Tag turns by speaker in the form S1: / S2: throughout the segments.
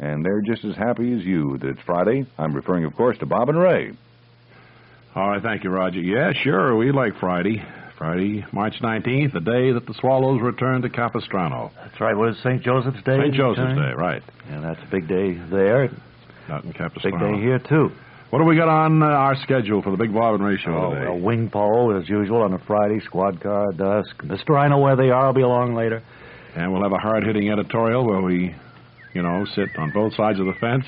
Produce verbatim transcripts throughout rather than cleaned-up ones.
S1: and they're just as happy as you that it's Friday. I'm referring, of course, to Bob and Ray.
S2: All right, thank you, Roger. Yeah, sure, we like Friday. Friday, March nineteenth, the day that the Swallows return to Capistrano.
S3: That's right. What is Saint Joseph's Day?
S2: Saint Joseph's Day, right.
S3: And that's a big day there.
S2: Out in Capistrano.
S3: Big day here, too.
S2: What do we got on uh, our schedule for the Big Bob and Ray show
S3: oh,
S2: today?
S3: A wing pole, as usual, on a Friday. Squad car, dusk. Mister I know where they are. I'll be along later.
S2: And we'll have a hard-hitting editorial where we, you know, sit on both sides of the fence.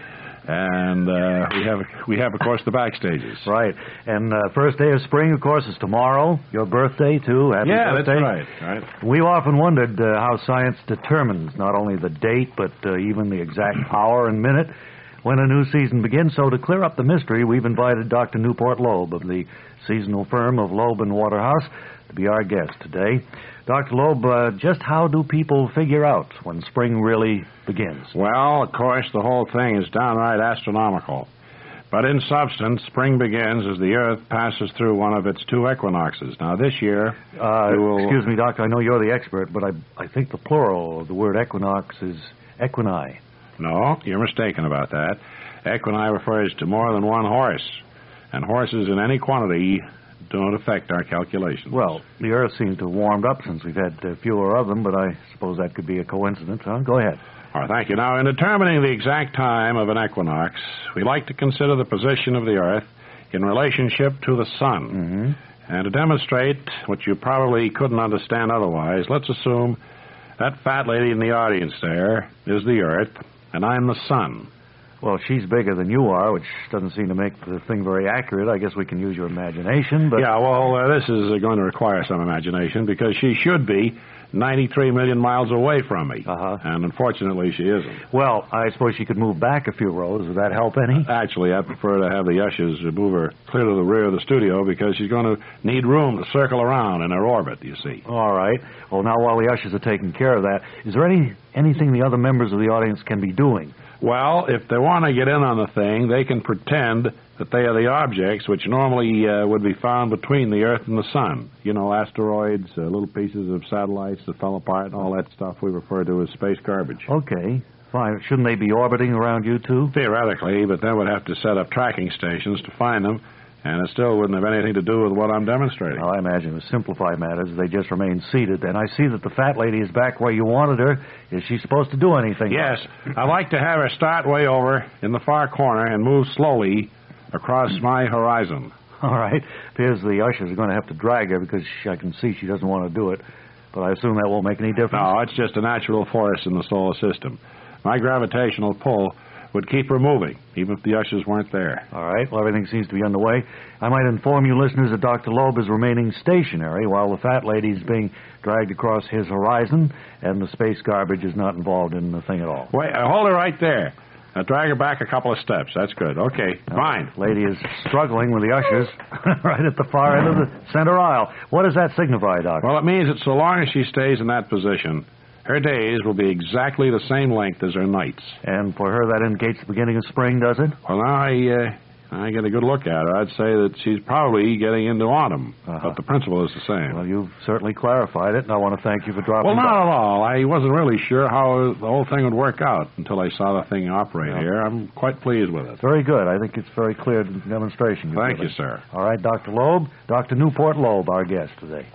S2: And uh, we have, we have, of course, the backstages.
S3: Right. And uh, first day of spring, of course, is tomorrow. Your birthday, too. Happy
S2: yeah,
S3: birthday.
S2: that's right. right.
S3: We've often wondered uh, how science determines not only the date, but uh, even the exact hour and minute when a new season begins. So to clear up the mystery, we've invited Doctor Newport Loeb of the seasonal firm of Loeb and Waterhouse to be our guest today. Doctor Loeb, uh, just how do people figure out when spring really begins?
S2: Well, of course, the whole thing is downright astronomical. But in substance, spring begins as the Earth passes through one of its two equinoxes. Now, this year...
S3: Uh,
S2: we will...
S3: Excuse me, Doctor, I know you're the expert, but I, I think the plural of the word equinox is equini.
S2: No, you're mistaken about that. Equini refers to more than one horse. And horses in any quantity don't affect our calculations.
S3: Well, the Earth seems to have warmed up since we've had uh, fewer of them, but I suppose that could be a coincidence, huh? Go ahead.
S2: All right, thank you. Now, in determining the exact time of an equinox, we like to consider the position of the Earth in relationship to the Sun.
S3: Mm-hmm.
S2: And to demonstrate what you probably couldn't understand otherwise, let's assume that fat lady in the audience there is the Earth, and I'm the Sun.
S3: Well, she's bigger than you are, which doesn't seem to make the thing very accurate. I guess we can use your imagination, but...
S2: Yeah, well, uh, this is uh, going to require some imagination, because she should be ninety-three million miles away from me.
S3: Uh-huh.
S2: And unfortunately, she isn't.
S3: Well, I suppose she could move back a few rows. Would that help any?
S2: Actually, I prefer to have the ushers move her clear to the rear of the studio, because she's going to need room to circle around in her orbit, you see.
S3: All right. Well, now, while the ushers are taking care of that, is there any anything the other members of the audience can be doing?
S2: Well, if they want to get in on the thing, they can pretend that they are the objects which normally uh, would be found between the Earth and the Sun. You know, asteroids, uh, little pieces of satellites that fell apart, and all that stuff we refer to as space garbage.
S3: Okay, fine. Shouldn't they be orbiting around you, too?
S2: Theoretically, but then we'd have to set up tracking stations to find them, and it still wouldn't have anything to do with what I'm demonstrating.
S3: Well, I imagine to simplify matters, they just remain seated. And I see that the fat lady is back where you wanted her. Is she supposed to do anything?
S2: Yes. I'd like to have her start way over in the far corner and move slowly across my horizon.
S3: All right. Appears the ushers are going to have to drag her because she, I can see she doesn't want to do it. But I assume that won't make any difference.
S2: No, it's just a natural force in the solar system. My gravitational pull would keep her moving, even if the ushers weren't there.
S3: All right. Well, everything seems to be underway. I might inform you listeners that Doctor Loeb is remaining stationary while the fat lady is being dragged across his horizon, and the space garbage is not involved in the thing at all.
S2: Wait, uh, hold her right there. Now, drag her back a couple of steps. That's good. Okay,
S3: now,
S2: fine.
S3: The lady is struggling with the ushers right at the far end of the center aisle. What does that signify, Doctor?
S2: Well, it means that so long as she stays in that position, her days will be exactly the same length as her nights.
S3: And for her, that indicates the beginning of spring, does it?
S2: Well, now I, uh, I get a good look at her. I'd say that she's probably getting into autumn,
S3: uh-huh.
S2: but the principle is the same.
S3: Well, you've certainly clarified it, and I want to thank you for dropping
S2: Well, not
S3: by.
S2: at all. I wasn't really sure how the whole thing would work out until I saw the thing operate
S3: yeah.
S2: here. I'm quite pleased with it.
S3: Very good. I think it's a very clear demonstration.
S2: Thank
S3: given.
S2: you, sir.
S3: All right, Doctor Loeb. Doctor Newport Loeb, our guest today.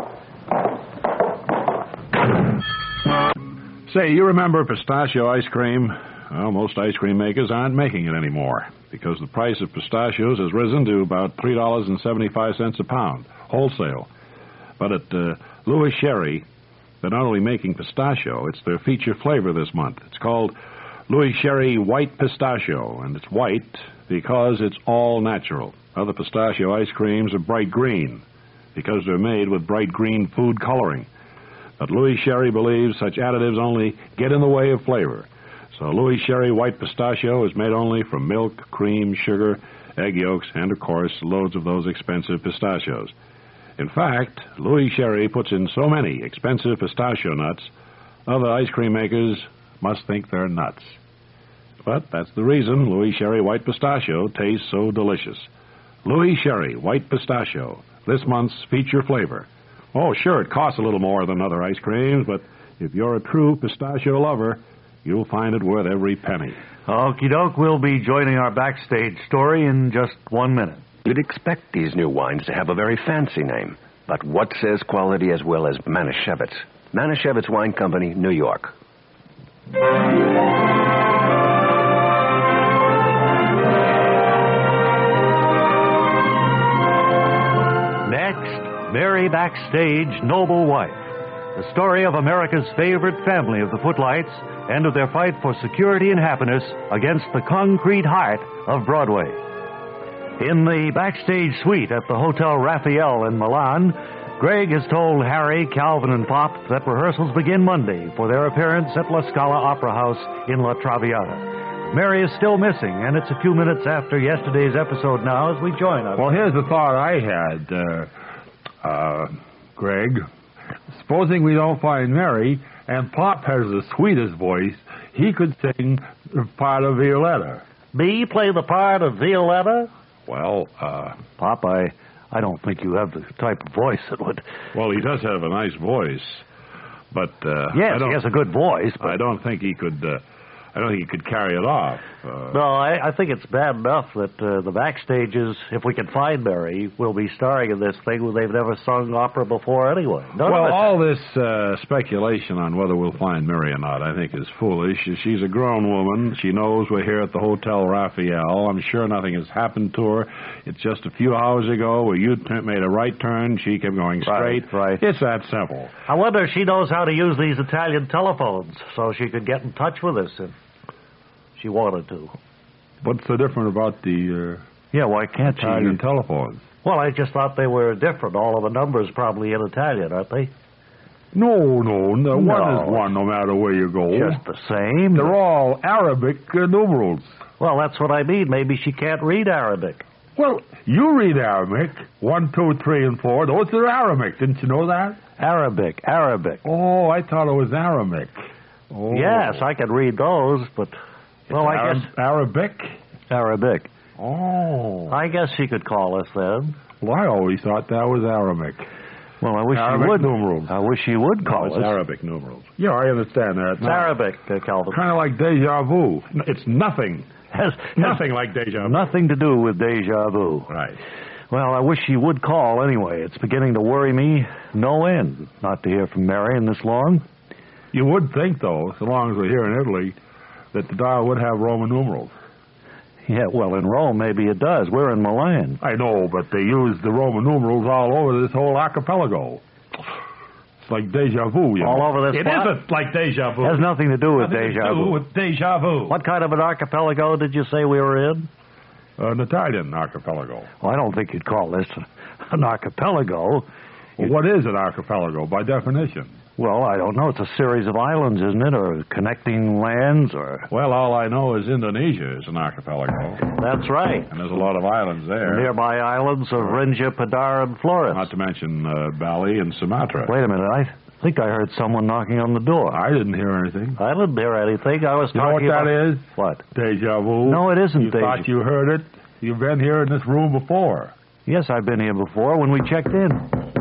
S2: Say, you remember pistachio ice cream? Well, most ice cream makers aren't making it anymore because the price of pistachios has risen to about three dollars and seventy-five cents a pound, wholesale. But at uh, Louis Sherry, they're not only making pistachio, it's their feature flavor this month. It's called Louis Sherry White Pistachio, and it's white because it's all natural. Other pistachio ice creams are bright green because they're made with bright green food coloring. But Louis Sherry believes such additives only get in the way of flavor. So Louis Sherry White Pistachio is made only from milk, cream, sugar, egg yolks, and, of course, loads of those expensive pistachios. In fact, Louis Sherry puts in so many expensive pistachio nuts, other ice cream makers must think they're nuts. But that's the reason Louis Sherry White Pistachio tastes so delicious. Louis Sherry White Pistachio, this month's feature flavor. Oh, sure, it costs a little more than other ice creams, but if you're a true pistachio lover, You'll find it worth every penny.
S3: Okie doke, we'll be joining our backstage story in just one minute.
S4: You'd expect these new wines to have a very fancy name. But what says quality as well as Manischewitz? Manischewitz Wine Company, New York.
S3: Next, Mary Backstage, Noble Wife. The story of America's favorite family of the Footlights and of their fight for security and happiness against the concrete heart of Broadway. In the backstage suite at the Hotel Raphael in Milan, Greg has told Harry, Calvin, and Pop that rehearsals begin Monday for their appearance at La Scala Opera House in La Traviata. Mary is still missing, and it's a few minutes after yesterday's episode now as we join us.
S2: Well, here's the thought I had, uh, uh, Greg. Supposing we don't find Mary, and Pop has the sweetest voice, he could sing the part of Violetta.
S3: Me play the part of Violetta?
S2: Well, uh...
S3: Pop, I, I don't think you have the type of voice that would...
S2: Well, he does have a nice voice, but, uh...
S3: Yes,
S2: I don't,
S3: he has a good voice, but...
S2: I don't think he could, uh... I don't think he could carry it off. Uh,
S3: no, I, I think it's bad enough that uh, the backstages, if we can find Mary, will be starring in this thing where they've never sung opera before anyway. None
S2: well, all this uh, speculation on whether we'll find Mary or not, I think, is foolish. She's a grown woman. She knows we're here at the Hotel Raphael. I'm sure nothing has happened to her. It's just a few hours ago where you t- made a right turn. She kept going straight.
S3: Right, right.
S2: It's that simple.
S3: I wonder if she knows how to use these Italian telephones so she could get in touch with us if she wanted to.
S2: What's so different about the uh,
S3: yeah, why can't
S2: Italian
S3: she?
S2: telephones?
S3: Well, I just thought they were different. All of the numbers probably in Italian, aren't they?
S2: No, no, no. One
S3: No.
S2: is one no matter where you go.
S3: Just the same.
S2: They're all Arabic uh, numerals.
S3: Well, that's what I mean. Maybe she can't read Arabic.
S2: Well, you read Arabic. One, two, three, and four. Those are Arabic. Didn't you know that?
S3: Arabic, Arabic.
S2: Oh, I thought it was Arabic. Oh.
S3: Yes, I could read those, but... Well, I
S2: Arab-
S3: guess...
S2: Arabic?
S3: Arabic.
S2: Oh.
S3: I guess she could call us then.
S2: Well, I always thought that was Arabic.
S3: Well, I wish
S2: Arabic
S3: she would.
S2: numerals.
S3: I wish she would call
S2: no, it's
S3: us.
S2: Arabic numerals. Yeah, I understand that.
S3: It's Arabic, uh, Calvin.
S2: Kind of like deja vu. No, it's nothing.
S3: Has,
S2: Nothing like deja vu.
S3: Nothing to do with deja vu.
S2: Right.
S3: Well, I wish she would call anyway. It's beginning to worry me no end not to hear from Marion this long.
S2: You would think, though, so long as we're here in Italy, that the dial would have Roman numerals.
S3: Yeah, well, in Rome, maybe it does. We're in Milan.
S2: I know, but they use the Roman numerals all over this whole archipelago. It's like deja vu, you know.
S3: All over this
S2: It
S3: spot?
S2: isn't like deja vu.
S3: It has nothing to do with
S2: Nothing
S3: deja
S2: to do
S3: vu.
S2: with deja vu.
S3: What kind of an archipelago did you say we were in?
S2: An Italian archipelago.
S3: Well, I don't think you'd call this an archipelago.
S2: Well, what is an archipelago by definition?
S3: Well, I don't know. It's a series of islands, isn't it? Or connecting lands, or...
S2: Well, all I know is Indonesia is an archipelago.
S3: That's right.
S2: And there's a lot of islands there.
S3: Nearby islands of Rinja, Padar, and Flores.
S2: Not to mention uh, Bali and Sumatra.
S3: Wait a minute. I think I heard someone knocking on the door.
S2: I didn't hear anything.
S3: I didn't hear anything. I was
S2: You know what
S3: talking about...
S2: that is?
S3: What?
S2: Deja vu.
S3: No, it isn't
S2: You
S3: deja-
S2: thought you heard it. You've been here in this room before.
S3: Yes, I've been here before when we checked in.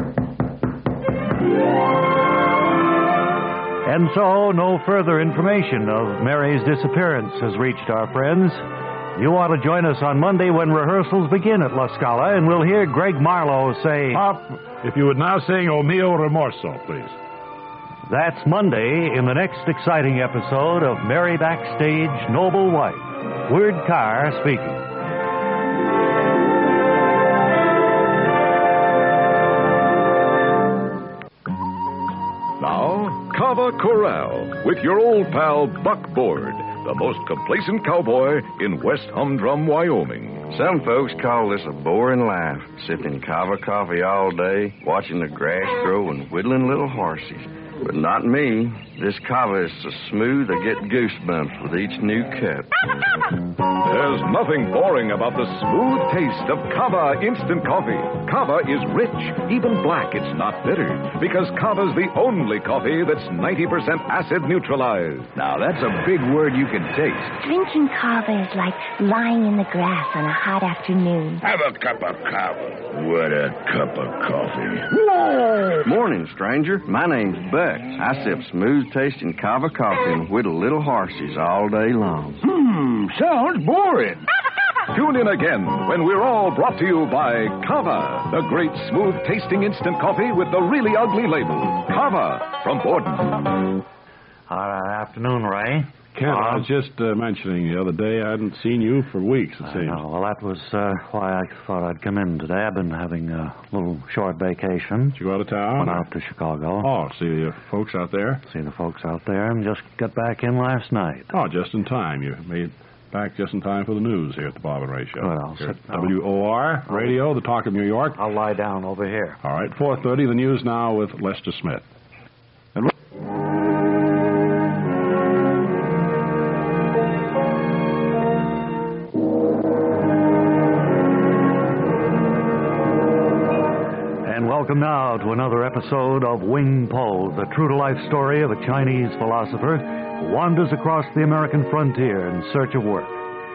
S3: And so, no further information of Mary's disappearance has reached our friends. You ought to join us on Monday when rehearsals begin at La Scala, and we'll hear Greg Marlowe say...
S2: Pop, if you would now sing O Mio Rimorso, please.
S3: That's Monday in the next exciting episode of Mary Backstage, Noble Wife. Word Carr speaking.
S1: Now, Cava Corral with your old pal Buck Board, the most complacent cowboy in West Humdrum, Wyoming.
S5: Some folks call this a boring life, sipping kava coffee all day, watching the grass grow and whittling little horses. But not me. This kava is so smooth I get goosebumps with each new cup.
S1: There's nothing boring about the smooth taste of Cava instant coffee. Cava is rich, even black. It's not bitter, because Cava's the only coffee that's ninety percent acid neutralized. Now, that's a big word you can taste.
S6: Drinking kava is like lying in the grass on a hot afternoon.
S7: Have a cup of kava. What a cup of coffee.
S5: Morning, stranger. My name's Buck. duck. I sip smooth-tasting kava coffee and whittle little horses all day long.
S7: Hmm, sounds boring.
S1: Tune in again when we're all brought to you by Kava, the great smooth-tasting instant coffee with the really ugly label. Kava from Borden.
S3: Uh, afternoon, Ray.
S2: Kent, I was just uh, mentioning the other day I hadn't seen you for weeks, it
S3: I
S2: seems.
S3: know. Well, that was uh, why I thought I'd come in today. I've been having a little short vacation.
S2: Did you go out of town?
S3: Went out to Chicago.
S2: Oh, see the folks out there?
S3: See the folks out there and just got back in last night.
S2: Oh, just in time. You made back just in time for the news here at the Bob and Ray Show.
S3: Well,
S2: Here at
S3: sit-
S2: W O R Radio, the talk of New York.
S3: I'll lie down over here.
S2: All right, four thirty, the news now with Lester Smith. And
S3: And welcome now to another episode of Wing Po, the true-to-life story of a Chinese philosopher who wanders across the American frontier in search of work.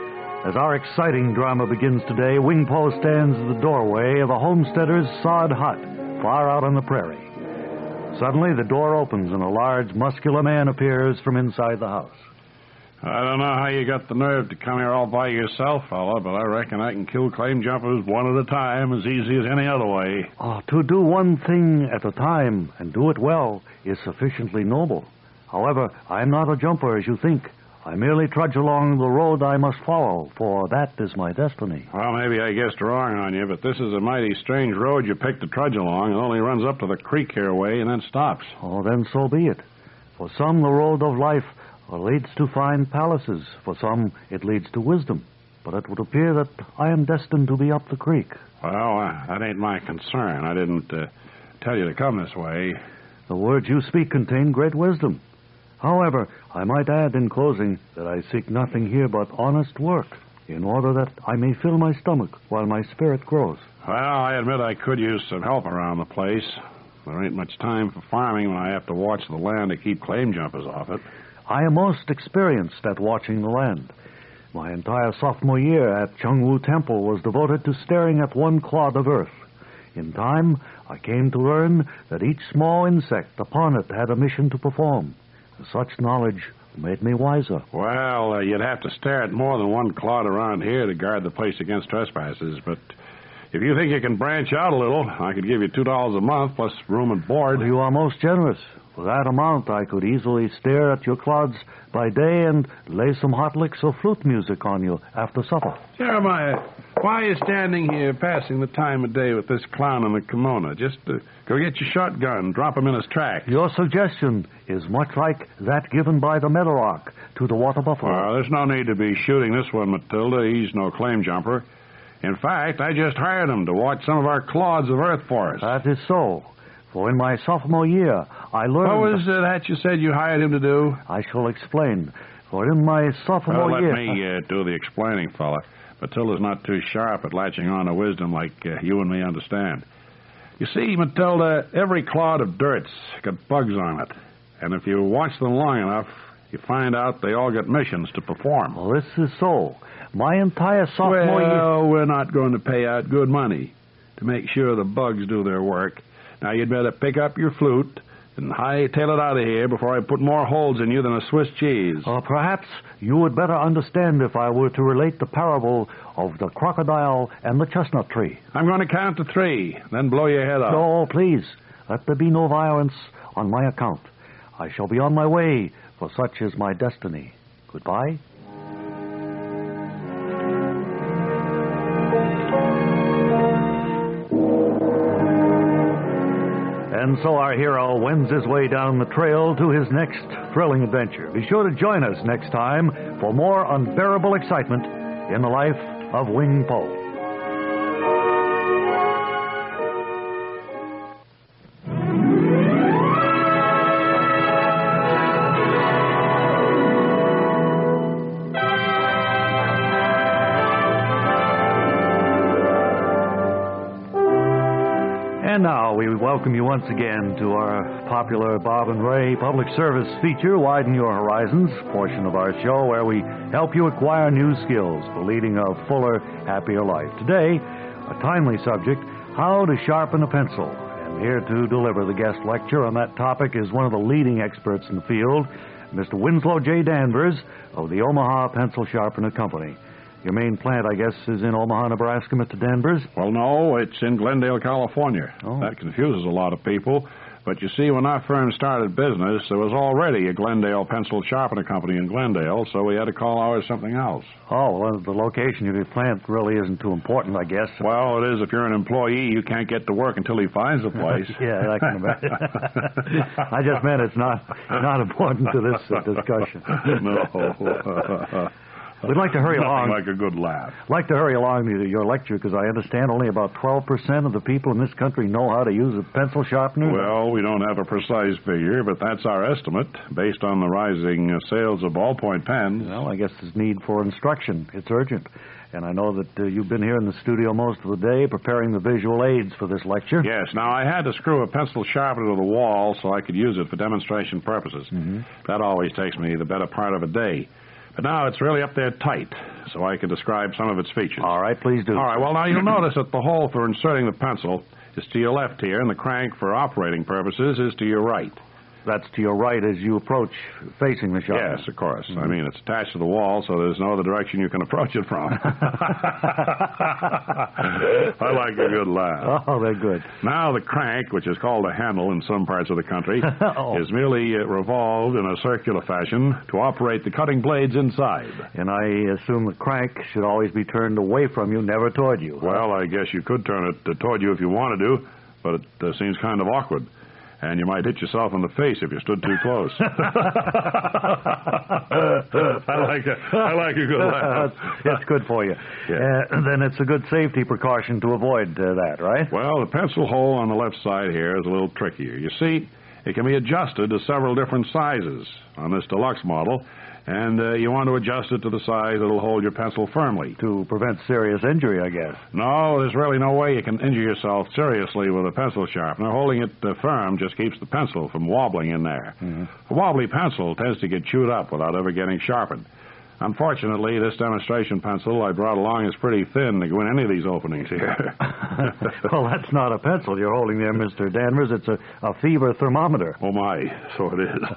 S3: As our exciting drama begins today, Wing Po stands in the doorway of a homesteader's sod hut far out on the prairie. Suddenly, the door opens and a large, muscular man appears from inside the house.
S2: I don't know how you got the nerve to come here all by yourself, fella, but I reckon I can kill claim jumpers one at a time as easy as any other way.
S3: Oh, to do one thing at a time and do it well is sufficiently noble. However, I'm not a jumper as you think. I merely trudge along the road I must follow, for that is my destiny.
S2: Well, maybe I guessed wrong on you, but this is a mighty strange road you picked to trudge along. It only runs up to the creek here way and then stops.
S3: Oh, then so be it. For some, the road of life leads to fine palaces. For some, it leads to wisdom. But it would appear that I am destined to be up the creek.
S2: Well, uh, that ain't my concern. I didn't uh, tell you to come this way.
S3: The words you speak contain great wisdom. However, I might add in closing that I seek nothing here but honest work, in order that I may fill my stomach while my spirit grows.
S2: Well, I admit I could use some help around the place. There ain't much time for farming when I have to watch the land to keep claim jumpers off it.
S3: I am most experienced at watching the land. My entire sophomore year at Chungwu Temple was devoted to staring at one clod of earth. In time, I came to learn that each small insect upon it had a mission to perform. Such knowledge made me wiser.
S2: Well, uh, you'd have to stare at more than one clod around here to guard the place against trespassers, but if you think you can branch out a little, I could give you two dollars a month plus room and board.
S3: You are most generous. For that amount, I could easily stare at your clods by day and lay some hot licks or flute music on you after supper.
S2: Jeremiah, why are you standing here passing the time of day with this clown in the kimono? Just uh, go get your shotgun, drop him in his tracks.
S3: Your suggestion is much like that given by the Meadowlark to the water buffalo.
S2: Well, there's no need to be shooting this one, Matilda. He's no claim jumper. In fact, I just hired him to watch some of our clods of earth for us.
S3: That is so. For in my sophomore year, I learned...
S2: What was uh, that you said you hired him to do?
S3: I shall explain. For in my sophomore
S2: well, let
S3: year...
S2: Let me uh, do the explaining, fella. Matilda's not too sharp at latching on to wisdom like uh, you and me understand. You see, Matilda, every clod of dirt's got bugs on it. And if you watch them long enough, you find out they all got missions to perform.
S3: Well, this is so. My entire sophomore
S2: well,
S3: year...
S2: Well, we're not going to pay out good money to make sure the bugs do their work. Now, you'd better pick up your flute and hightail it out of here before I put more holes in you than a Swiss cheese.
S3: Or perhaps you would better understand if I were to relate the parable of the crocodile and the chestnut tree.
S2: I'm going to count to three, then blow your head off.
S3: No, please. Let there be no violence on my account. I shall be on my way, for such is my destiny. Goodbye. And so our hero wends his way down the trail to his next thrilling adventure. Be sure to join us next time for more unbearable excitement in the life of Wing Po. And now we welcome you once again to our popular Bob and Ray public service feature, Widen Your Horizons, portion of our show where we help you acquire new skills for leading a fuller, happier life. Today, a timely subject, how to sharpen a pencil. And Here to deliver the guest lecture on that topic is one of the leading experts in the field, Mister Winslow J. Danvers of the Omaha Pencil Sharpener Company. Your main plant, I guess, is in Omaha, Nebraska, Mister Danvers?
S2: Well, no, it's in Glendale, California.
S3: Oh.
S2: That confuses a lot of people. But you see, when our firm started business, there was already a Glendale Pencil Sharpener Company in Glendale, so we had to call ours something else.
S3: Oh, well, the location of your plant really isn't too important, I guess.
S2: Well, it is if you're an employee. You can't get to work until he finds a place.
S3: Yeah, I can imagine. I just meant it's not not important to this uh, discussion.
S2: No.
S3: We'd like to hurry along.
S2: Like a good laugh.
S3: like to hurry along to your lecture because I understand only about twelve percent of the people in this country know how to use a pencil sharpener.
S2: Well, we don't have a precise figure, but that's our estimate based on the rising uh, sales of ballpoint pens.
S3: Well, I guess there's need for instruction. It's urgent. And I know that uh, you've been here in the studio most of the day preparing the visual aids for this lecture.
S2: Yes. Now, I had to screw a pencil sharpener to the wall so I could use it for demonstration purposes.
S3: Mm-hmm.
S2: That always takes me the better part of a day. But now it's really up there tight, so I can describe some of its features.
S3: All right, please do.
S2: All right, well, now you'll notice that the hole for inserting the pencil is to your left here, and the crank for operating purposes is to your right.
S3: That's to your right as you approach facing the sharpener.
S2: Yes, of course.
S3: Mm-hmm.
S2: I mean, it's attached to the wall, so there's no other direction you can approach it from. I like a good laugh.
S3: Oh, they're good.
S2: Now the crank, which is called a handle in some parts of the country,
S3: oh.
S2: is merely uh, revolved in a circular fashion to operate the cutting blades inside.
S3: And I assume the crank should always be turned away from you, never toward you.
S2: Well, I guess you could turn it uh, toward you if you wanted to, but it uh, seems kind of awkward. And you might hit yourself in the face if you stood too close. I like a, I like a good laugh.
S3: It's good for you.
S2: Yeah.
S3: Uh, then it's a good safety precaution to avoid uh, that, right?
S2: Well, the pencil hole on the left side here is a little trickier. You see, it can be adjusted to several different sizes on this deluxe model, and uh, you want to adjust it to the size that'll hold your pencil firmly.
S3: To prevent serious injury, I guess.
S2: No, there's really no way you can injure yourself seriously with a pencil sharpener. Holding it uh, firm just keeps the pencil from wobbling in there.
S3: Mm-hmm.
S2: A wobbly pencil tends to get chewed up without ever getting sharpened. Unfortunately, this demonstration pencil I brought along is pretty thin to go in any of these openings here.
S3: Well, that's not a pencil you're holding there, Mister Danvers. It's a, a fever thermometer.
S2: Oh, my. So it is.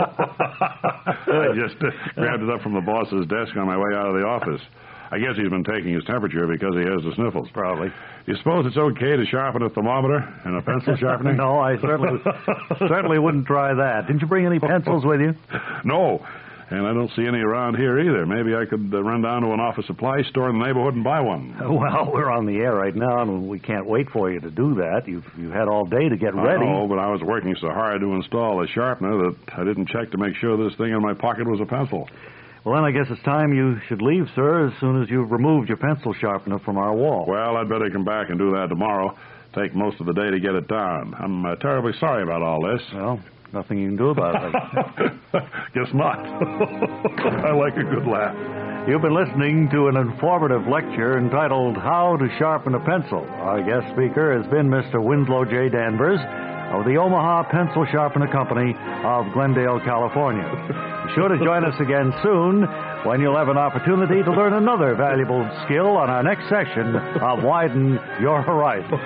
S2: I just uh, grabbed it up from the boss's desk on my way out of the office. I guess he's been taking his temperature because he has the sniffles.
S3: Probably.
S2: You suppose it's okay to sharpen a thermometer and a pencil sharpener?
S3: No, I certainly, certainly wouldn't try that. Didn't you bring any pencils with you?
S2: No. And I don't see any around here either. Maybe I could uh, run down to an office supply store in the neighborhood and buy one.
S3: Well, we're on the air right now, and we can't wait for you to do that. You've, you've had all day to get ready.
S2: I know, but I was working so hard to install a sharpener that I didn't check to make sure this thing in my pocket was a pencil.
S3: Well, then I guess it's time you should leave, sir, as soon as you've removed your pencil sharpener from our wall.
S2: Well, I'd better come back and do that tomorrow. Take most of the day to get it down. I'm uh, terribly sorry about all this.
S3: Well, nothing you can do about it.
S2: Guess not. I like a good laugh.
S3: You've been listening to an informative lecture entitled How to Sharpen a Pencil. Our guest speaker has been Mister Winslow J. Danvers of the Omaha Pencil Sharpener Company of Glendale, California. Be sure to join us again soon when you'll have an opportunity to learn another valuable skill on our next session of Widen Your Horizon.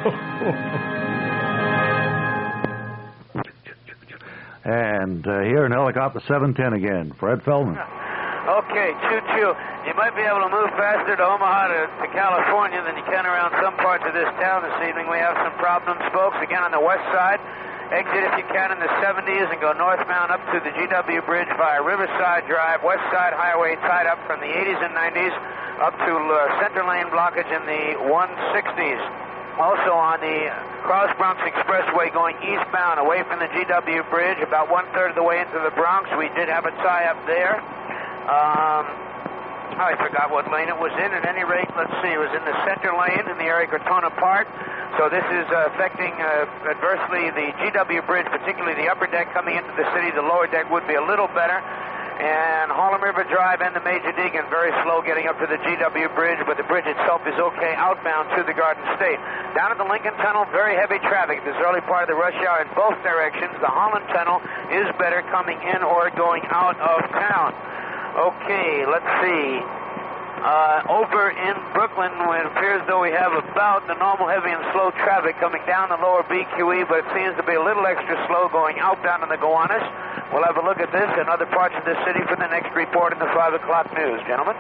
S3: And uh, here in Helicopter seven ten again, Fred Feldman.
S8: Okay, choo-choo. You might be able to move faster to Omaha to, to California than you can around some parts of this town this evening. We have some problems, folks. Again, on the west side, exit if you can in the seventies and go northbound up to the G W Bridge via Riverside Drive. West Side Highway tied up from the eighties and nineties up to uh, Center Lane blockage in the one sixties. Also on the Cross Bronx Expressway going eastbound away from the G W Bridge, about one-third of the way into the Bronx. We did have a tie-up there. Um, I forgot what lane it was in. At any rate, let's see, it was in the center lane in the area of Cortona Park. So this is uh, affecting uh, adversely the G W Bridge, particularly the upper deck coming into the city. The lower deck would be a little better. And Harlem River Drive and the Major Deegan very slow getting up to the G W Bridge, but the bridge itself is okay outbound to the Garden State. Down at the Lincoln Tunnel, very heavy traffic this early part of the rush hour in both directions. The Holland Tunnel is better coming in or going out of town. Okay, let's see. Uh, over in Brooklyn, it appears though we have about the normal heavy and slow traffic coming down the lower B Q E, but it seems to be a little extra slow going outbound in the Gowanus. We'll have a look at this and other parts of the city for the next report in the five o'clock news. Gentlemen?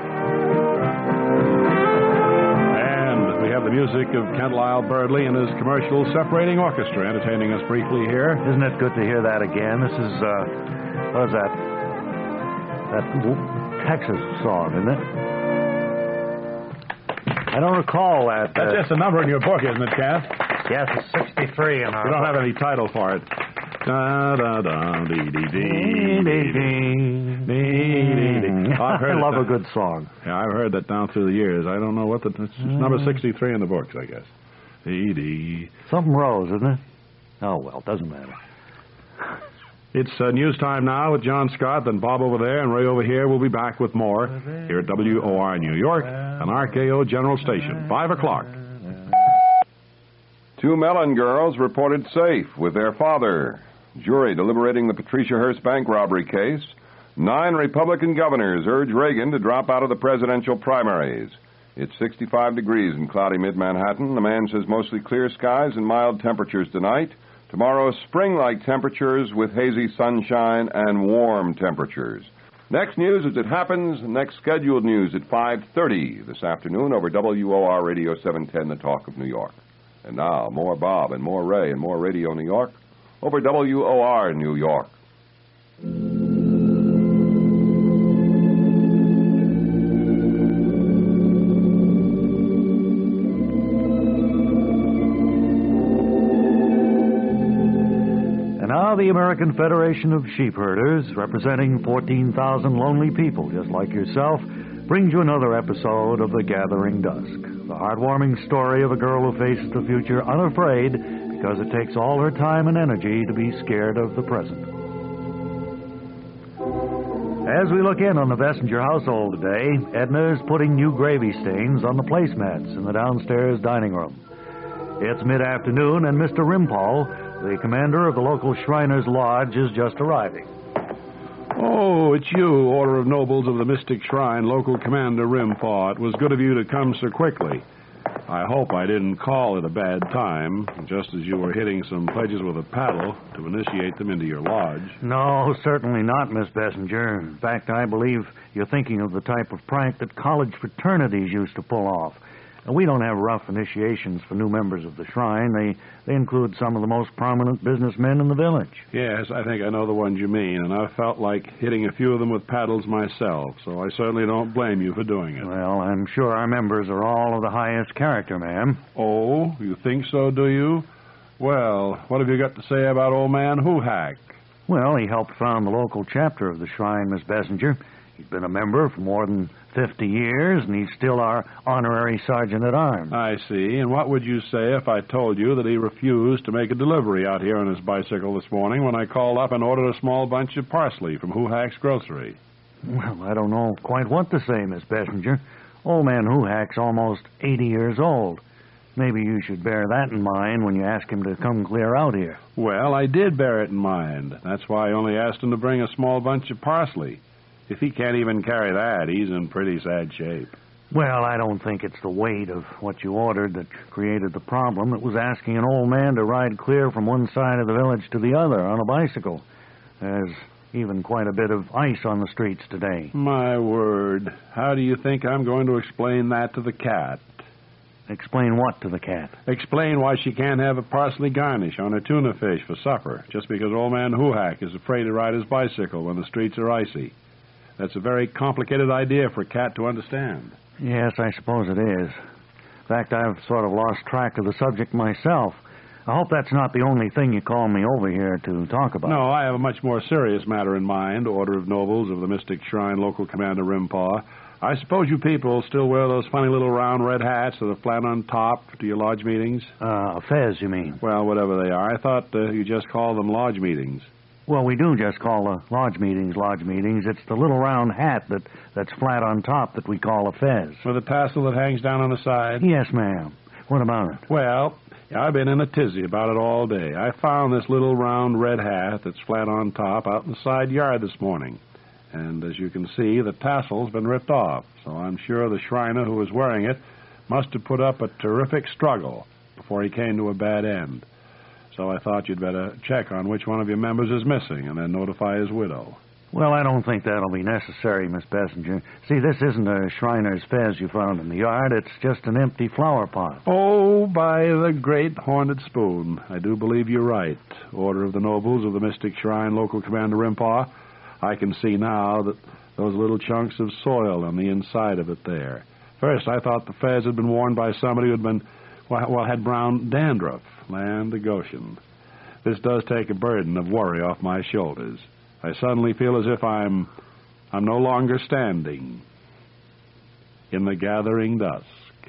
S2: And we have the music of Kent Lyle Birdley and his commercial separating orchestra entertaining us briefly here.
S3: Isn't it good to hear that again? This is, uh, what is that? That Texas song, isn't it? I don't recall that.
S2: That's
S3: uh,
S2: just a number in your book, isn't it, Kath?
S3: Yes, it's sixty-three in our
S2: We don't
S3: book.
S2: have any title for it. Da da da dee dee dee dee dee dee. I've heard
S3: I love
S2: it,
S3: a good song.
S2: Yeah, I've heard that down through the years. I don't know what the it's number sixty-three in the books, I guess. Dee dee.
S3: Something rose, isn't it? Oh well, doesn't matter.
S2: It's uh, news time now with John Scott, then Bob over there, and Ray over here. We'll be back with more here at W O R New York, an R K O General Station, five o'clock.
S9: Two Mellon girls reported safe with their father. Jury deliberating the Patricia Hearst bank robbery case. Nine Republican governors urge Reagan to drop out of the presidential primaries. It's sixty-five degrees in cloudy mid-Manhattan. The man says mostly clear skies and mild temperatures tonight. Tomorrow, spring-like temperatures with hazy sunshine and warm temperatures. Next news as it happens, next scheduled news at five thirty this afternoon over W O R Radio seven ten, The Talk of New York. And now, more Bob and more Ray and more Radio New York over W O R New York.
S3: The American Federation of Sheep Herders, representing fourteen thousand lonely people just like yourself, brings you another episode of The Gathering Dusk, the heartwarming story of a girl who faces the future unafraid because it takes all her time and energy to be scared of the present. As we look in on the Bessinger household today, Edna is putting new gravy stains on the placemats in the downstairs dining room. It's mid-afternoon, and Mister Rimpall, the commander of the local Shriners Lodge, is just arriving.
S2: Oh, it's you, Order of Nobles of the Mystic Shrine, local commander Rimpaw. It was good of you to come so quickly. I hope I didn't call at a bad time, just as you were hitting some pledges with a paddle to initiate them into your lodge.
S3: No, certainly not, Miss Bessinger. In fact, I believe you're thinking of the type of prank that college fraternities used to pull off. We don't have rough initiations for new members of the shrine. They they include some of the most prominent businessmen in the village.
S2: Yes, I think I know the ones you mean, and I felt like hitting a few of them with paddles myself, so I certainly don't blame you for doing it.
S3: Well, I'm sure our members are all of the highest character, ma'am.
S2: Oh, you think so, do you? Well, what have you got to say about old man Hoohack?
S3: Well, he helped found the local chapter of the shrine, Miss Bessinger. He's been a member for more than fifty years, and he's still our honorary sergeant-at-arms.
S2: I see. And what would you say if I told you that he refused to make a delivery out here on his bicycle this morning when I called up and ordered a small bunch of parsley from Hoohack's grocery?
S3: Well, I don't know quite what to say, Miss Bessinger. Old man Hoohack's almost eighty years old. Maybe you should bear that in mind when you ask him to come clear out here.
S2: Well, I did bear it in mind. That's why I only asked him to bring a small bunch of parsley. If he can't even carry that, he's in pretty sad shape.
S3: Well, I don't think it's the weight of what you ordered that created the problem. It was asking an old man to ride clear from one side of the village to the other on a bicycle. There's even quite a bit of ice on the streets today.
S2: My word. How do you think I'm going to explain that to the cat?
S3: Explain what to the cat?
S2: Explain why she can't have a parsley garnish on her tuna fish for supper, just because old man Hoohack is afraid to ride his bicycle when the streets are icy. That's a very complicated idea for a cat to understand.
S3: Yes, I suppose it is. In fact, I've sort of lost track of the subject myself. I hope that's not the only thing you call me over here to talk about.
S2: No, I have a much more serious matter in mind, Order of Nobles of the Mystic Shrine, local commander Rimpaw. I suppose you people still wear those funny little round red hats that are flat on top to your lodge meetings?
S3: Uh, fez, you mean?
S2: Well, whatever they are. I thought uh, you just called them lodge meetings.
S3: Well, we do just call the lodge meetings lodge meetings. It's the little round hat that, that's flat on top that we call a fez.
S2: With a tassel that hangs down on the side?
S3: Yes, ma'am. What about it?
S2: Well, I've been in a tizzy about it all day. I found this little round red hat that's flat on top out in the side yard this morning. And as you can see, the tassel's been ripped off, so I'm sure the Shriner who was wearing it must have put up a terrific struggle before he came to a bad end. So I thought you'd better check on which one of your members is missing and then notify his widow.
S3: Well, I don't think that'll be necessary, Miss Bessinger. See, this isn't a Shriner's fez you found in the yard. It's just an empty flower pot.
S2: Oh, by the great horned spoon. I do believe you're right. Order of the Nobles of the Mystic Shrine, Local Commander Rimpaw. I can see now that those little chunks of soil on the inside of it there. First, I thought the fez had been worn by somebody who had been, well, well had brown dandruff. Land of Goshen. This does take a burden of worry off my shoulders. I suddenly feel as if I'm I'm no longer standing in the gathering dusk.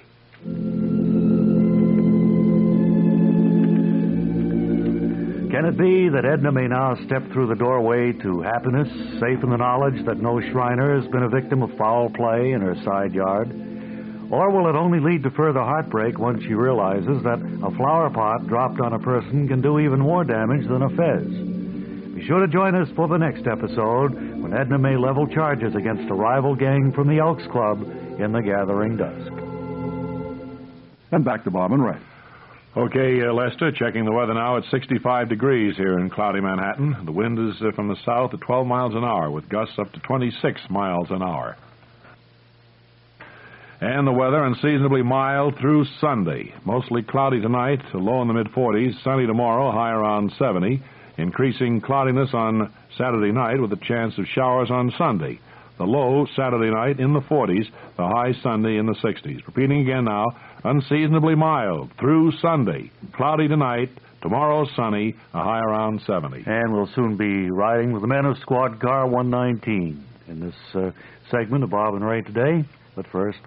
S3: Can it be that Edna may now step through the doorway to happiness, safe in the knowledge that no Shriner has been a victim of foul play in her side yard? Or will it only lead to further heartbreak once she realizes that a flower pot dropped on a person can do even more damage than a fez? Be sure to join us for the next episode when Edna may level charges against a rival gang from the Elks Club in the gathering dusk.
S7: And back to Bob and Ray.
S2: Okay, uh, Lester, checking the weather now. It's sixty-five degrees here in cloudy Manhattan. The wind is uh, from the south at twelve miles an hour with gusts up to twenty-six miles an hour. And the weather unseasonably mild through Sunday. Mostly cloudy tonight, a low in the mid-forties. Sunny tomorrow, high around seventy. Increasing cloudiness on Saturday night with a chance of showers on Sunday. The low Saturday night in the forties, the high Sunday in the sixties. Repeating again now, unseasonably mild through Sunday. Cloudy tonight, tomorrow sunny, a high around seventy.
S3: And we'll soon be riding with the men of Squad Car one nineteen in this uh, segment of Bob and Ray today. But first...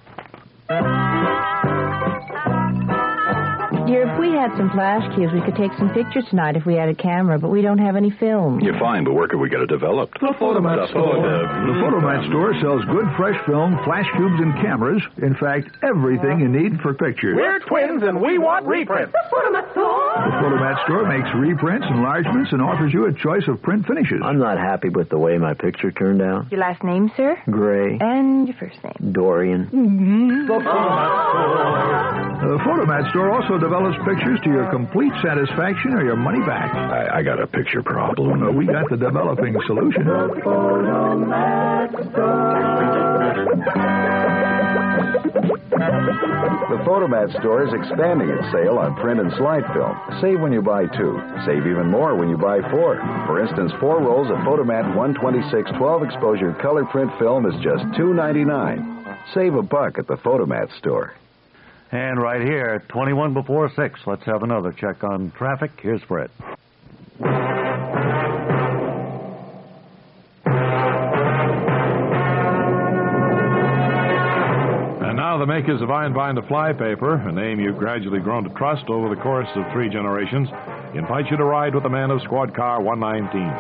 S10: Dear, if we had some flash cubes, we could take some pictures tonight if we had a camera, but we don't have any film.
S11: You're fine, but where could we get it developed?
S7: The Photomat Store. The Photomat Store sells good, fresh film, flash cubes, and cameras. In fact, everything you need for pictures.
S12: We're twins, and we want reprints.
S7: The Photomat Store. The Photomat Store makes reprints, enlargements, and offers you a choice of print finishes.
S13: I'm not happy with the way my picture turned out.
S10: Your last name, sir?
S13: Gray.
S10: And your first name?
S13: Dorian.
S10: Mm-hmm.
S7: The Photomat Store. The Photomat Store also develops pictures to your complete satisfaction or your money back.
S11: I, I got a picture problem.
S7: Uh, we got the developing solution. The Photomat
S14: The Photomat Store is expanding its sale on print and slide film. Save when you buy two. Save even more when you buy four. For instance, four rolls of Photomat one twenty-six twelve exposure color print film is just two ninety-nine. Save a buck at the Photomat Store.
S3: And right here, twenty-one before six, let's have another check on traffic. Here's Fred.
S2: And now the makers of Iron Bind to Fly paper, a name you've gradually grown to trust over the course of three generations, invite you to ride with the man of Squad Car one nineteen.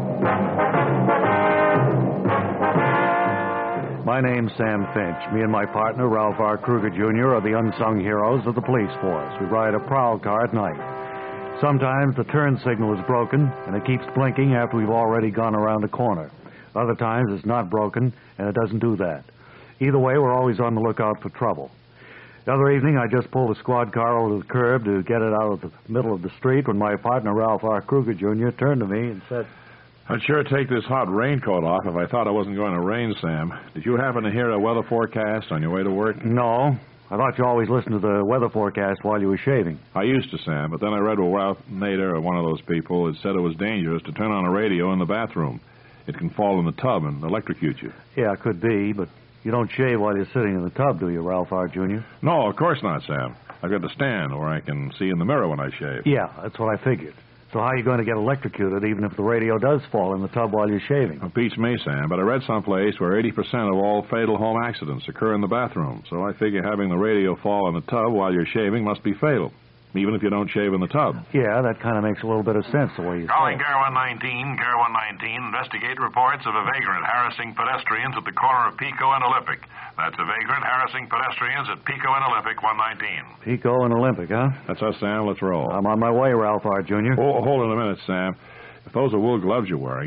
S3: My name's Sam Finch. Me and my partner, Ralph R. Kruger, Junior, are the unsung heroes of the police force. We ride a prowl car at night. Sometimes the turn signal is broken, and it keeps blinking after we've already gone around a corner. Other times it's not broken, and it doesn't do that. Either way, we're always on the lookout for trouble. The other evening, I just pulled the squad car over the curb to get it out of the middle of the street when my partner, Ralph R. Kruger, Junior, turned to me and said...
S2: I'd sure take this hot raincoat off if I thought it wasn't going to rain, Sam. Did you happen to hear a weather forecast on your way to work?
S3: No. I thought you always listened to the weather forecast while you were shaving.
S2: I used to, Sam, but then I read where Ralph Nader, or one of those people, had said it was dangerous to turn on a radio in the bathroom. It can fall in the tub and electrocute you.
S3: Yeah, it could be, but you don't shave while you're sitting in the tub, do you, Ralph R. Junior?
S2: No, of course not, Sam. I've got to stand where I can see in the mirror when I shave.
S3: Yeah, that's what I figured. So how are you going to get electrocuted even if the radio does fall in the tub while you're shaving?
S2: It beats me, Sam, but I read someplace where eighty percent of all fatal home accidents occur in the bathroom. So I figure having the radio fall in the tub while you're shaving must be fatal, even if you don't shave in the tub.
S3: Yeah, that kind of makes a little bit of sense the way you say it.
S15: Calling Car one nineteen, Car one nineteen, investigate reports of a vagrant harassing pedestrians at the corner of Pico and Olympic. That's a vagrant harassing pedestrians at Pico and Olympic one nineteen.
S3: Pico and Olympic, huh?
S2: That's us, Sam. Let's roll.
S3: I'm on my way, Ralph R. Junior
S2: Oh, hold on a minute, Sam. If those are wool gloves you're wearing,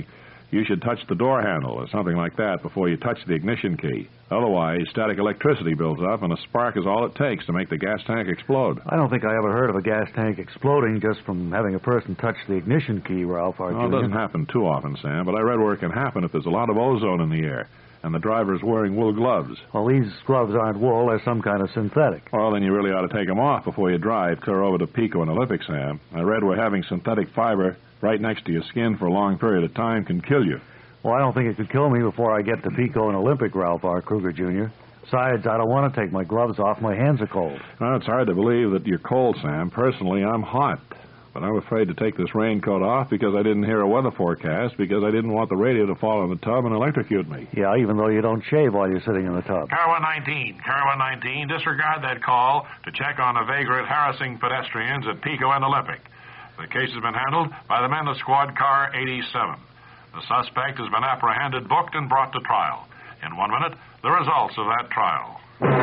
S2: you should touch the door handle or something like that before you touch the ignition key. Otherwise, static electricity builds up, and a spark is all it takes to make the gas tank explode.
S3: I don't think I ever heard of a gas tank exploding just from having a person touch the ignition key, Ralph R.
S2: Well, it doesn't happen too often, Sam, but I read where it can happen if there's a lot of ozone in the air, and the driver's wearing wool gloves.
S3: Well, these gloves aren't wool. They're some kind of synthetic.
S2: Well, then you really ought to take them off before you drive clear over to Pico and Olympic, Sam. I read where having synthetic fiber right next to your skin for a long period of time can kill you.
S3: Well, I don't think it could kill me before I get to Pico and Olympic, Ralph R. Kruger, Junior Besides, I don't want to take my gloves off. My hands are cold.
S2: Well, it's hard to believe that you're cold, Sam. Personally, I'm hot. But I'm afraid to take this raincoat off because I didn't hear a weather forecast, because I didn't want the radio to fall in the tub and electrocute me.
S3: Yeah, even though you don't shave while you're sitting in the tub.
S15: Car one nineteen, Car one nineteen, disregard that call to check on a vagrant harassing pedestrians at Pico and Olympic. The case has been handled by the men of Squad Car eighty-seven. The suspect has been apprehended, booked, and brought to trial. In one minute, the results of that trial.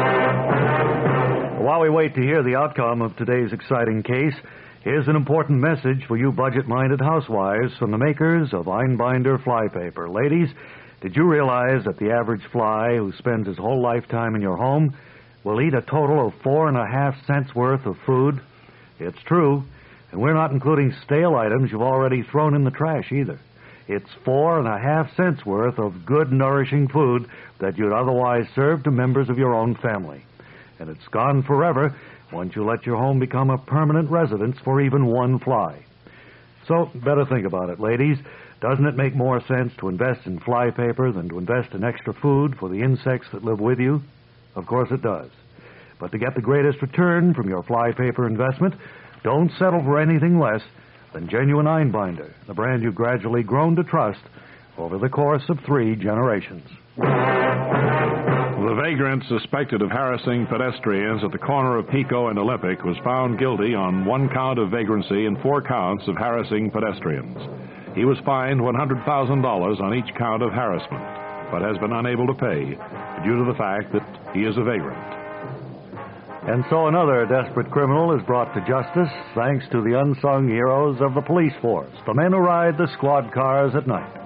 S3: While we wait to hear the outcome of today's exciting case, here's an important message for you budget-minded housewives from the makers of Einbinder flypaper. Ladies, did you realize that the average fly who spends his whole lifetime in your home will eat a total of four and a half cents worth of food? It's true, and we're not including stale items you've already thrown in the trash either. It's four and a half cents worth of good, nourishing food that you'd otherwise serve to members of your own family. And it's gone forever once you let your home become a permanent residence for even one fly. So, better think about it, ladies. Doesn't it make more sense to invest in fly paper than to invest in extra food for the insects that live with you? Of course it does. But to get the greatest return from your fly paper investment, don't settle for anything less than genuine Einbinder, the brand you've gradually grown to trust over the course of three generations.
S2: The vagrant suspected of harassing pedestrians at the corner of Pico and Olympic was found guilty on one count of vagrancy and four counts of harassing pedestrians. He was fined one hundred thousand dollars on each count of harassment, but has been unable to pay due to the fact that he is a vagrant.
S3: And so another desperate criminal is brought to justice thanks to the unsung heroes of the police force, the men who ride the squad cars at night.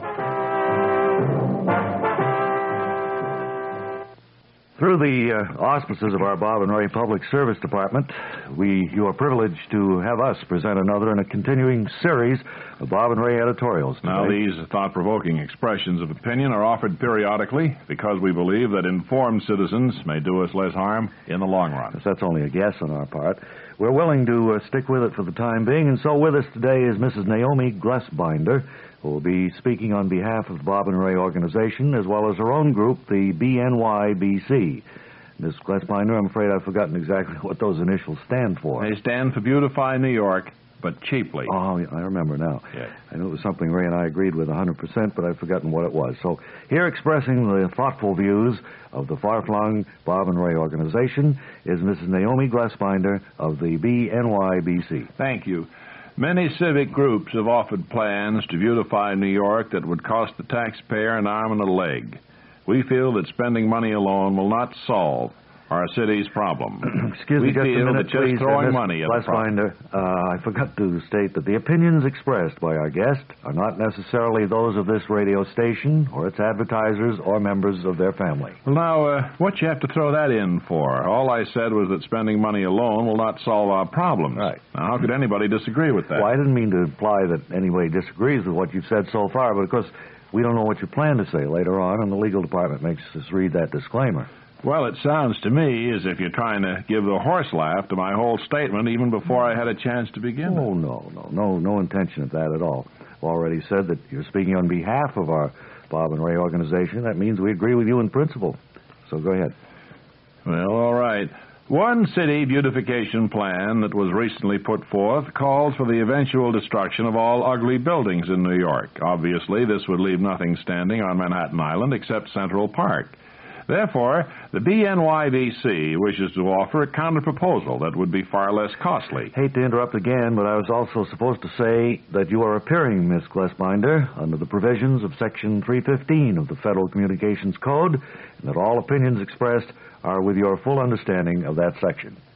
S3: Through the uh, auspices of our Bob and Ray Public Service Department, we you are privileged to have us present another in a continuing series of Bob and Ray editorials today.
S2: Now, these thought-provoking expressions of opinion are offered periodically because we believe that informed citizens may do us less harm in the long run.
S3: That's only a guess on our part. We're willing to uh, stick with it for the time being, and so with us today is Missus Naomi Glessbinder, who will be speaking on behalf of the Bob and Ray organization, as well as her own group, the B N Y B C. Miss Glessbinder, I'm afraid I've forgotten exactly what those initials stand for.
S2: They stand for Beautify New York, but cheaply.
S3: Oh, I remember now.
S2: Yes.
S3: I knew it was something Ray and I agreed with one hundred percent, but I've forgotten what it was. So here expressing the thoughtful views of the far-flung Bob and Ray organization is Missus Naomi Glessbinder of the B N Y B C.
S2: Thank you. Many civic groups have offered plans to beautify New York that would cost the taxpayer an arm and a leg. We feel that spending money alone will not solve our city's problem.
S3: Excuse
S2: we
S3: me just
S2: feel
S3: a minute,
S2: that just
S3: please.
S2: throwing
S3: uh,
S2: money at the problem.
S3: uh, I forgot to state that the opinions expressed by our guest are not necessarily those of this radio station or its advertisers or members of their family.
S2: Well, now, uh, what you have to throw that in for? All I said was that spending money alone will not solve our problems.
S3: Right.
S2: Now, how could anybody disagree with that?
S3: Well, I didn't mean to imply that anybody disagrees with what you've said so far, but of course, we don't know what you plan to say later on, and the legal department makes us read that disclaimer.
S2: Well, it sounds to me as if you're trying to give the horse laugh to my whole statement even before I had a chance to begin.
S3: Oh, no, no, no, no intention of that at all. I've already said that you're speaking on behalf of our Bob and Ray organization. That means we agree with you in principle. So go ahead.
S2: Well, all right. One city beautification plan that was recently put forth calls for the eventual destruction of all ugly buildings in New York. Obviously, this would leave nothing standing on Manhattan Island except Central Park. Therefore, the B N Y B C wishes to offer a counter-proposal that would be far less costly.
S3: Hate to interrupt again, but I was also supposed to say that you are appearing, Miss Glessbinder, under the provisions of Section three fifteen of the Federal Communications Code, and that all opinions expressed are with your full understanding of that section.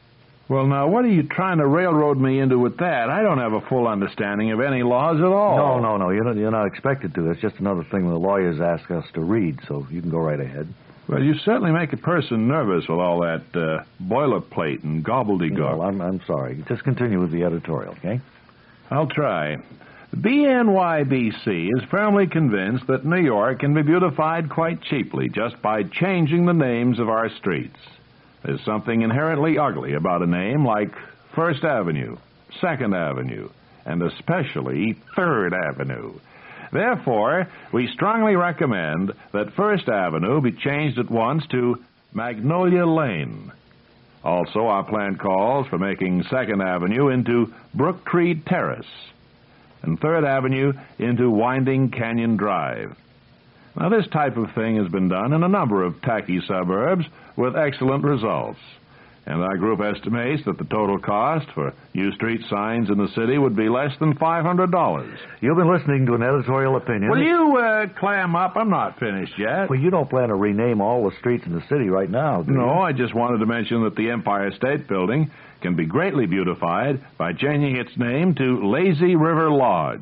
S2: Well, now, what are you trying to railroad me into with that? I don't have a full understanding of any laws at all.
S3: No, no, no. You're not, you're not expected to. It's just another thing the lawyers ask us to read, so you can go right ahead.
S2: Well, you certainly make a person nervous with all that uh, boilerplate and gobbledygook.
S3: Well, I'm, I'm sorry. Just continue with the editorial, okay?
S2: I'll try. B N Y B C is firmly convinced that New York can be beautified quite cheaply just by changing the names of our streets. There's something inherently ugly about a name like First Avenue, Second Avenue, and especially Third Avenue. Therefore, we strongly recommend that First Avenue be changed at once to Magnolia Lane. Also, our plan calls for making Second Avenue into Brook Tree Terrace and Third Avenue into Winding Canyon Drive. Now, this type of thing has been done in a number of tacky suburbs with excellent results. And our group estimates that the total cost for new street signs in the city would be less than five hundred dollars.
S3: You've been listening to an editorial opinion.
S2: Will you uh, clam up? I'm not finished yet.
S3: Well, you don't plan to rename all the streets in the city right now, do you?
S2: No, I just wanted to mention that the Empire State Building can be greatly beautified by changing its name to Lazy River Lodge.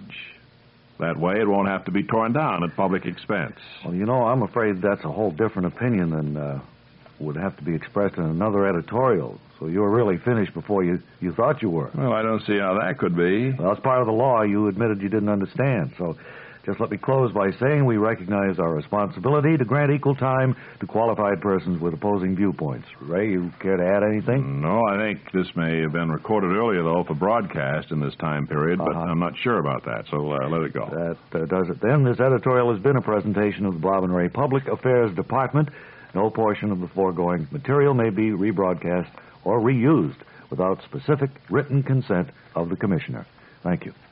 S2: That way it won't have to be torn down at public expense.
S3: Well, you know, I'm afraid that's a whole different opinion than... Uh... would have to be expressed in another editorial. So you were really finished before you, you thought you were.
S2: Well, I don't see how that could be.
S3: Well, it's part of the law. You admitted you didn't understand. So just let me close by saying we recognize our responsibility to grant equal time to qualified persons with opposing viewpoints. Ray, you care to add anything?
S2: No, I think this may have been recorded earlier, though, for broadcast in this time period, but uh-huh. I'm not sure about that, so uh, let it go.
S3: That uh, does it then. This editorial has been a presentation of the Bob and Ray Public Affairs Department. No portion of the foregoing material may be rebroadcast or reused without specific written consent of the Commissioner. Thank you.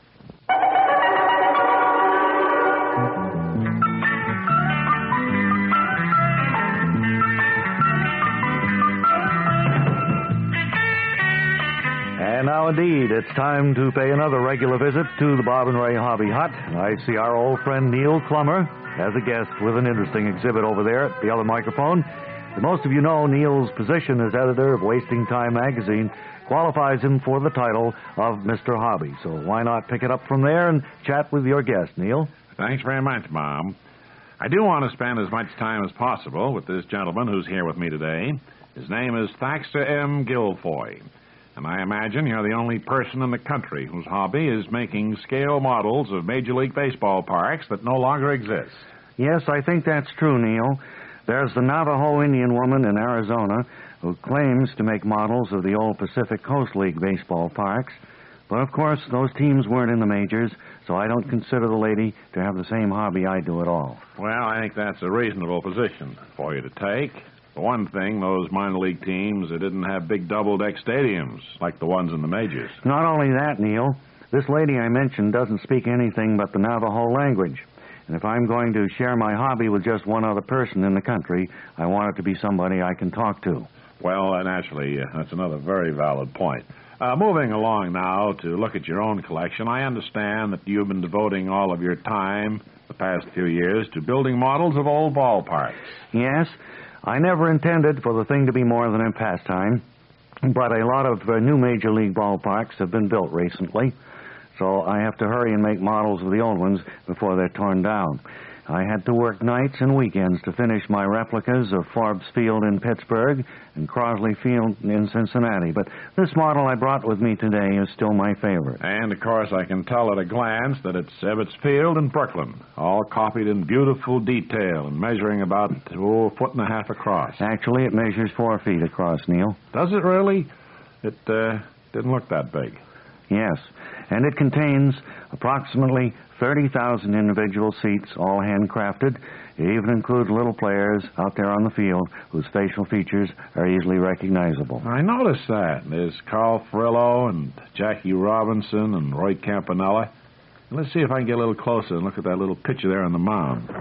S3: And now, indeed, it's time to pay another regular visit to the Bob and Ray Hobby Hut. I see our old friend Neil Plummer as a guest with an interesting exhibit over there at the other microphone. As most of you know, Neil's position as editor of Wasting Time magazine qualifies him for the title of Mister Hobby. So why not pick it up from there and chat with your guest, Neil?
S2: Thanks very much, Bob. I do want to spend as much time as possible with this gentleman who's here with me today. His name is Thaxter M. Guilfoyle. And I imagine you're the only person in the country whose hobby is making scale models of Major League Baseball parks that no longer exist.
S16: Yes, I think that's true, Neil. There's the Navajo Indian woman in Arizona who claims to make models of the old Pacific Coast League baseball parks. But, of course, those teams weren't in the majors, so I don't consider the lady to have the same hobby I do at all.
S2: Well, I think that's a reasonable position for you to take. For one thing, those minor league teams, they didn't have big double-deck stadiums like the ones in the majors.
S16: Not only that, Neil, this lady I mentioned doesn't speak anything but the Navajo language. And if I'm going to share my hobby with just one other person in the country, I want it to be somebody I can talk to.
S2: Well, uh, naturally, uh, that's another very valid point. Uh, moving along now to look at your own collection, I understand that you've been devoting all of your time the past few years to building models of old ballparks.
S16: Yes. I never intended for the thing to be more than a pastime, but a lot of uh, new Major League ballparks have been built recently, so I have to hurry and make models of the old ones before they're torn down. I had to work nights and weekends to finish my replicas of Forbes Field in Pittsburgh and Crosley Field in Cincinnati, but this model I brought with me today is still my favorite.
S2: And, of course, I can tell at a glance that it's Ebbets Field in Brooklyn, all copied in beautiful detail and measuring about oh, a foot and a half across.
S16: Actually, it measures four feet across, Neil.
S2: Does it really? It uh, didn't look that big.
S16: Yes, and it contains approximately thirty thousand individual seats, all handcrafted. It even includes little players out there on the field whose facial features are easily recognizable.
S2: I noticed that. There's Carl Furillo and Jackie Robinson and Roy Campanella. Let's see if I can get a little closer and look at that little picture there on the mound.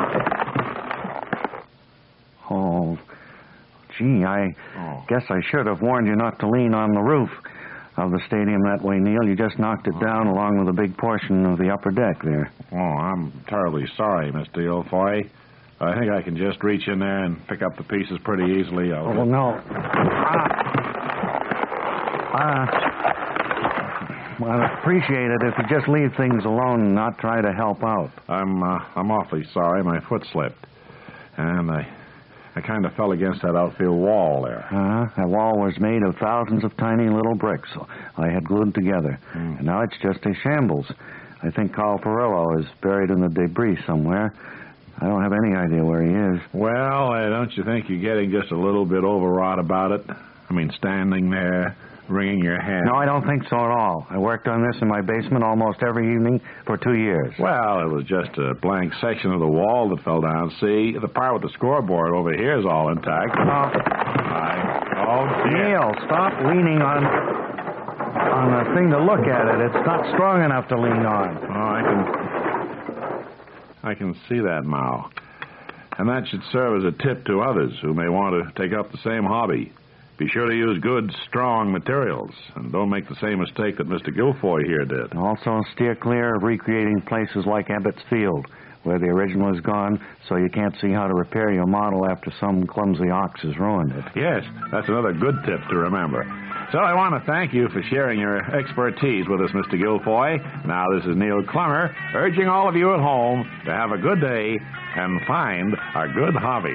S16: Oh, gee, I oh. guess I should have warned you not to lean on the roof of the stadium that way, Neil. You just knocked it down along with a big portion of the upper deck there.
S2: Oh, I'm terribly sorry, Mister Guilfoyle. I think I can just reach in there and pick up the pieces pretty easily. I'll
S16: oh, well, no. Ah. Uh, well, I'd appreciate it if you just leave things alone and not try to help out.
S2: I'm uh, I'm awfully sorry. My foot slipped. And I I kind of fell against that outfield wall there.
S16: Uh-huh. That wall was made of thousands of tiny little bricks I had glued together.
S2: Mm.
S16: And now it's just a shambles. I think Carl Perillo is buried in the debris somewhere. I don't have any idea where he is.
S2: Well, uh, don't you think you're getting just a little bit overwrought about it? I mean, standing there, wringing your hands.
S16: No, I don't think so at all. I worked on this in my basement almost every evening for two years.
S2: Well, it was just a blank section of the wall that fell down. See, the part with the scoreboard over here is all intact.
S16: Oh,
S2: I, oh dear.
S16: Neil, stop leaning on on a thing to look at it. It's not strong enough to lean on.
S2: Oh, I can... I can see that, Mao. And that should serve as a tip to others who may want to take up the same hobby. Be sure to use good, strong materials, and don't make the same mistake that Mister Guilfoyle here did.
S16: Also, steer clear of recreating places like Ebbets Field, where the original is gone, so you can't see how to repair your model after some clumsy ox has ruined it.
S2: Yes, that's another good tip to remember. So I want to thank you for sharing your expertise with us, Mister Guilfoyle. Now, this is Neil Klummer, urging all of you at home to have a good day and find a good hobby.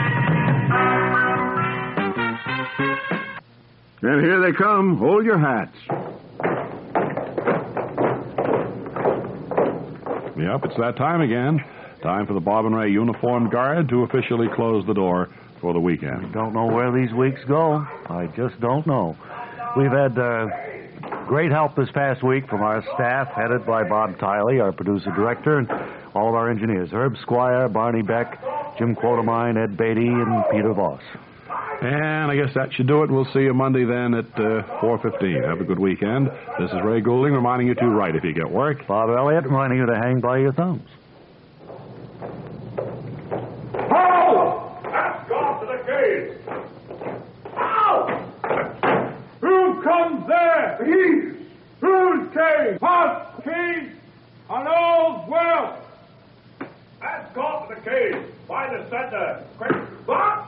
S7: And here they come. Hold your hats.
S2: Yep, it's that time again. Time for the Bob and Ray Uniformed Guard to officially close the door for the weekend.
S16: I don't know where these weeks go. I just don't know. We've had uh, great help this past week from our staff, headed by Bob Tiley, our producer-director, and all of our engineers, Herb Squire, Barney Beck, Jim Quatermine, Ed Beatty, and Peter Voss.
S2: And I guess that should do it. We'll see you Monday then at uh, four fifteen. Have a good weekend. This is Ray Goulding reminding you to write if you get work.
S16: Bob Elliott reminding you to hang by your thumbs.
S12: Ho! Let's go to the cage. Ow! Who comes there? He's. Who's cage? What? Cage? On Old Well. Let's go to the cage. By the center. Quick. Box.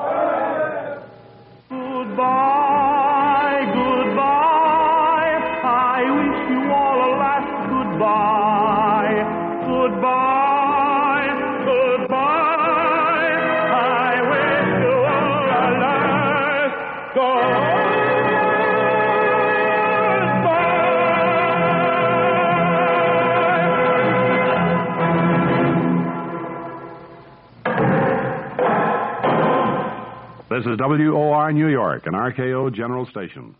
S12: Goodbye, goodbye. I wish you all a last goodbye. Goodbye, goodbye. I wish you all a last
S2: This is W O R New York, an R K O General Station.